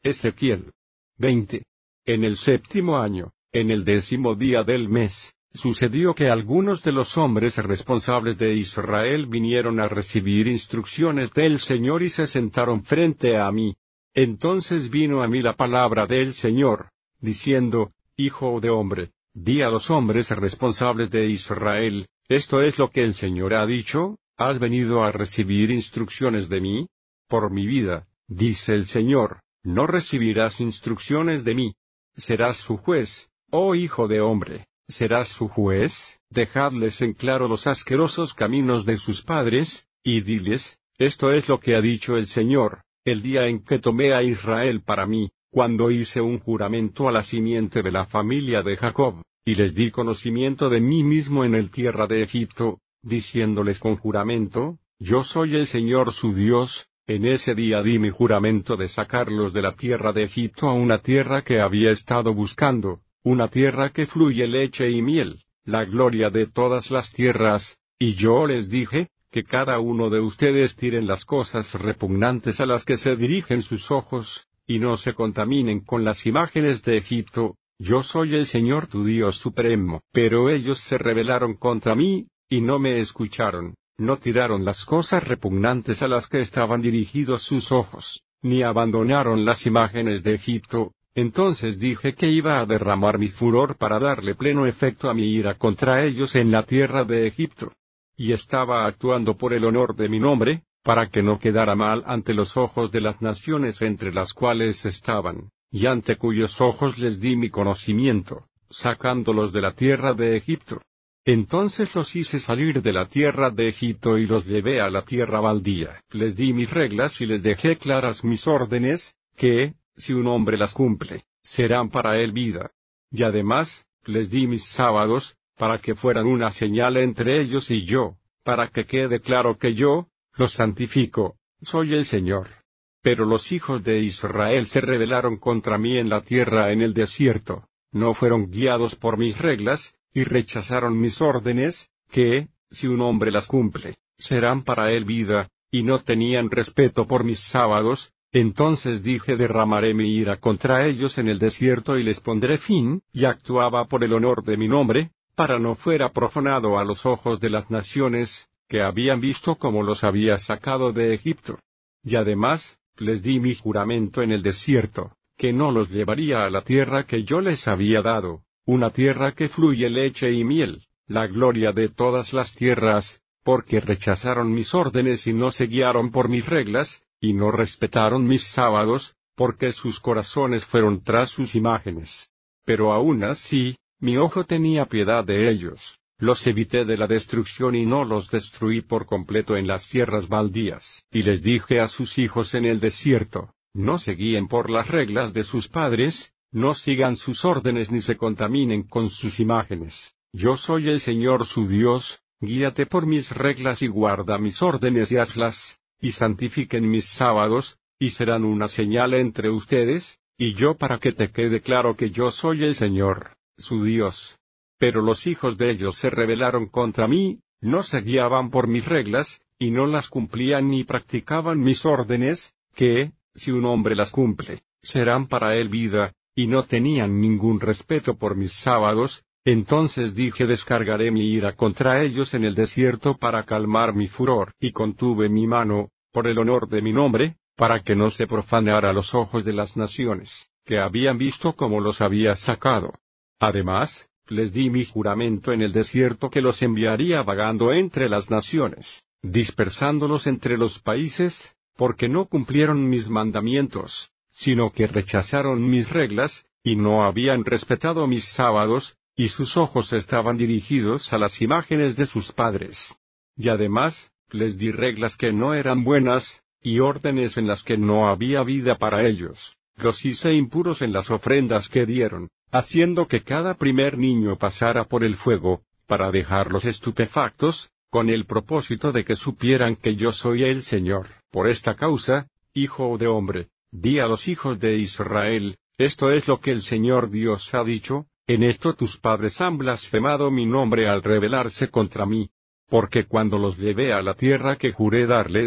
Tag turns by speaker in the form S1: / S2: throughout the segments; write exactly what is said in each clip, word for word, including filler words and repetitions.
S1: Ezequiel veinte. En el séptimo año, en el décimo día del mes, sucedió que algunos de los hombres responsables de Israel vinieron a recibir instrucciones del Señor y se sentaron frente a mí. Entonces vino a mí la palabra del Señor, diciendo, Hijo de hombre, di a los hombres responsables de Israel, esto es lo que el Señor ha dicho, ¿has venido a recibir instrucciones de mí? Por mi vida, dice el Señor, no recibirás instrucciones de mí. Serás su juez, oh hijo de hombre, serás su juez, dejadles en claro los asquerosos caminos de sus padres, y diles, esto es lo que ha dicho el Señor, el día en que tomé a Israel para mí, cuando hice un juramento a la simiente de la familia de Jacob, y les di conocimiento de mí mismo en el tierra de Egipto, diciéndoles con juramento, yo soy el Señor su Dios. En ese día di mi juramento de sacarlos de la tierra de Egipto a una tierra que había estado buscando, una tierra que fluye leche y miel, la gloria de todas las tierras, y yo les dije, que cada uno de ustedes tiren las cosas repugnantes a las que se dirigen sus ojos, y no se contaminen con las imágenes de Egipto, yo soy el Señor tu Dios supremo. Pero ellos se rebelaron contra mí, y no me escucharon. No tiraron las cosas repugnantes a las que estaban dirigidos sus ojos, ni abandonaron las imágenes de Egipto. Entonces dije que iba a derramar mi furor para darle pleno efecto a mi ira contra ellos en la tierra de Egipto. Y estaba actuando por el honor de mi nombre, para que no quedara mal ante los ojos de las naciones entre las cuales estaban, y ante cuyos ojos les di mi conocimiento, sacándolos de la tierra de Egipto. Entonces los hice salir de la tierra de Egipto y los llevé a la tierra baldía. Les di mis reglas y les dejé claras mis órdenes, que, si un hombre las cumple, serán para él vida. Y además, les di mis sábados, para que fueran una señal entre ellos y yo, para que quede claro que yo, los santifico, soy el Señor. Pero los hijos de Israel se rebelaron contra mí en la tierra en el desierto, no fueron guiados por mis reglas, y rechazaron mis órdenes, que, si un hombre las cumple, serán para él vida, y no tenían respeto por mis sábados. Entonces dije derramaré mi ira contra ellos en el desierto y les pondré fin, y actuaba por el honor de mi nombre, para no fuera profanado a los ojos de las naciones, que habían visto cómo los había sacado de Egipto. Y además, les di mi juramento en el desierto, que no los llevaría a la tierra que yo les había dado, una tierra que fluye leche y miel, la gloria de todas las tierras, porque rechazaron mis órdenes y no se guiaron por mis reglas, y no respetaron mis sábados, porque sus corazones fueron tras sus imágenes. Pero aún así, mi ojo tenía piedad de ellos, los evité de la destrucción y no los destruí por completo en las tierras baldías. Y les dije a sus hijos en el desierto, no se guíen por las reglas de sus padres, no sigan sus órdenes ni se contaminen con sus imágenes. Yo soy el Señor su Dios, guíate por mis reglas y guarda mis órdenes y hazlas, y santifiquen mis sábados, y serán una señal entre ustedes, y yo para que te quede claro que yo soy el Señor, su Dios. Pero los hijos de ellos se rebelaron contra mí, no se guiaban por mis reglas, y no las cumplían ni practicaban mis órdenes, que, si un hombre las cumple, serán para él vida, y no tenían ningún respeto por mis sábados. Entonces dije descargaré mi ira contra ellos en el desierto para calmar mi furor, y contuve mi mano, por el honor de mi nombre, para que no se profanara a los ojos de las naciones, que habían visto cómo los había sacado. Además, les di mi juramento en el desierto que los enviaría vagando entre las naciones, dispersándolos entre los países, porque no cumplieron mis mandamientos, sino que rechazaron mis reglas, y no habían respetado mis sábados, y sus ojos estaban dirigidos a las imágenes de sus padres. Y además, les di reglas que no eran buenas, y órdenes en las que no había vida para ellos. Los hice impuros en las ofrendas que dieron, haciendo que cada primer niño pasara por el fuego, para dejarlos estupefactos, con el propósito de que supieran que yo soy el Señor. Por esta causa, hijo de hombre, di a los hijos de Israel, esto es lo que el Señor Dios ha dicho, en esto tus padres han blasfemado mi nombre al rebelarse contra mí. Porque cuando los llevé a la tierra que juré darles,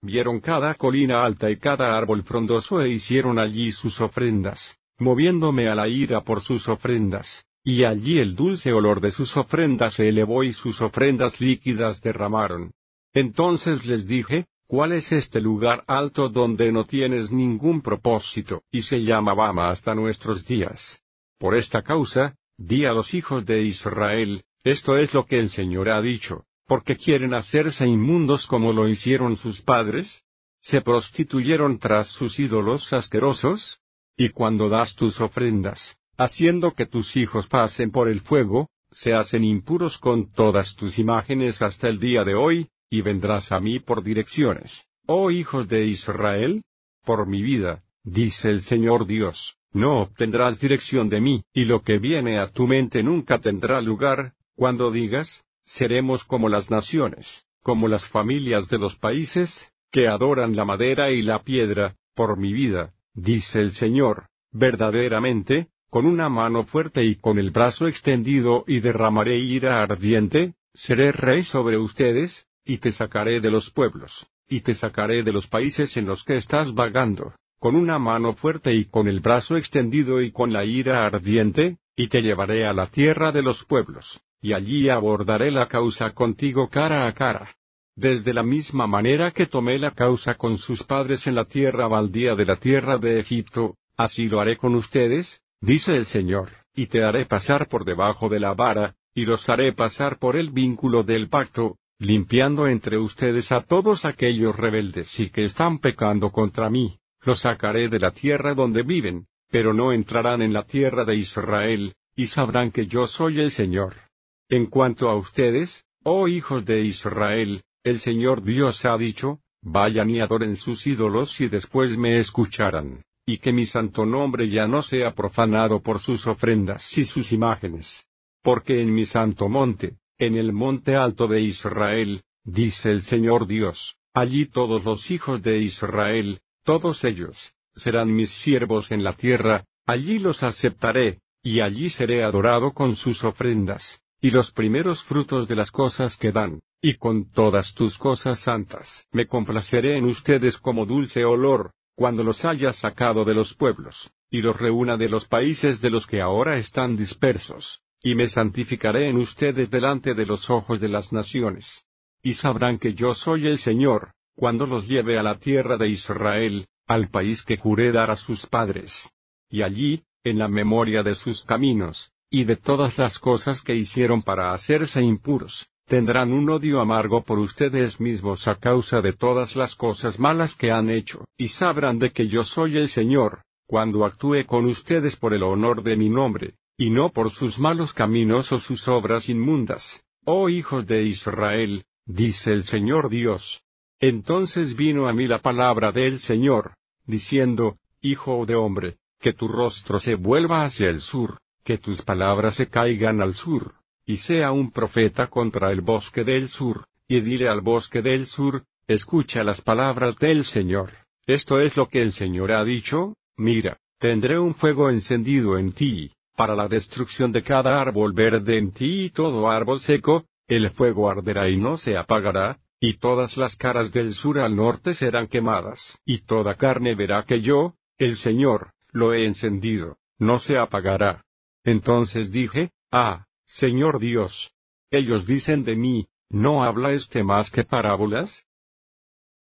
S1: vieron cada colina alta y cada árbol frondoso e hicieron allí sus ofrendas, moviéndome a la ira por sus ofrendas, y allí el dulce olor de sus ofrendas se elevó y sus ofrendas líquidas derramaron. Entonces les dije, ¿cuál es este lugar alto donde no tienes ningún propósito? Y se llama Bama hasta nuestros días. Por esta causa, di a los hijos de Israel, esto es lo que el Señor ha dicho, porque quieren hacerse inmundos como lo hicieron sus padres, se prostituyeron tras sus ídolos asquerosos, y cuando das tus ofrendas, haciendo que tus hijos pasen por el fuego, se hacen impuros con todas tus imágenes hasta el día de hoy, y vendrás a mí por direcciones, oh hijos de Israel, por mi vida, dice el Señor Dios, no obtendrás dirección de mí, y lo que viene a tu mente nunca tendrá lugar, cuando digas, seremos como las naciones, como las familias de los países, que adoran la madera y la piedra, por mi vida, dice el Señor, verdaderamente, con una mano fuerte y con el brazo extendido y derramaré ira ardiente, seré rey sobre ustedes, y te sacaré de los pueblos, y te sacaré de los países en los que estás vagando, con una mano fuerte y con el brazo extendido y con la ira ardiente, y te llevaré a la tierra de los pueblos, y allí abordaré la causa contigo cara a cara. Desde la misma manera que tomé la causa con sus padres en la tierra baldía de la tierra de Egipto, así lo haré con ustedes, dice el Señor, y te haré pasar por debajo de la vara, y los haré pasar por el vínculo del pacto, limpiando entre ustedes a todos aquellos rebeldes y que están pecando contra mí, los sacaré de la tierra donde viven, pero no entrarán en la tierra de Israel, y sabrán que yo soy el Señor. En cuanto a ustedes, oh hijos de Israel, el Señor Dios ha dicho, vayan y adoren sus ídolos y después me escucharán, y que mi santo nombre ya no sea profanado por sus ofrendas y sus imágenes. Porque en mi santo monte, en el monte alto de Israel, dice el Señor Dios, allí todos los hijos de Israel, todos ellos, serán mis siervos en la tierra, allí los aceptaré, y allí seré adorado con sus ofrendas, y los primeros frutos de las cosas que dan, y con todas tus cosas santas. Me complaceré en ustedes como dulce olor, cuando los haya sacado de los pueblos, y los reúna de los países de los que ahora están dispersos, y me santificaré en ustedes delante de los ojos de las naciones. Y sabrán que yo soy el Señor, cuando los lleve a la tierra de Israel, al país que juré dar a sus padres. Y allí, en la memoria de sus caminos, y de todas las cosas que hicieron para hacerse impuros, tendrán un odio amargo por ustedes mismos a causa de todas las cosas malas que han hecho, y sabrán de que yo soy el Señor, cuando actúe con ustedes por el honor de mi nombre, y no por sus malos caminos o sus obras inmundas, oh hijos de Israel, dice el Señor Dios. Entonces vino a mí la palabra del Señor, diciendo, Hijo de hombre, que tu rostro se vuelva hacia el sur, que tus palabras se caigan al sur, y sea un profeta contra el bosque del sur, y dile al bosque del sur, escucha las palabras del Señor. Esto es lo que el Señor ha dicho, mira, tendré un fuego encendido en ti, para la destrucción de cada árbol verde en ti y todo árbol seco, el fuego arderá y no se apagará, y todas las caras del sur al norte serán quemadas, y toda carne verá que yo, el Señor, lo he encendido, no se apagará. Entonces dije, ah, Señor Dios, ellos dicen de mí, ¿no habla este más que parábolas?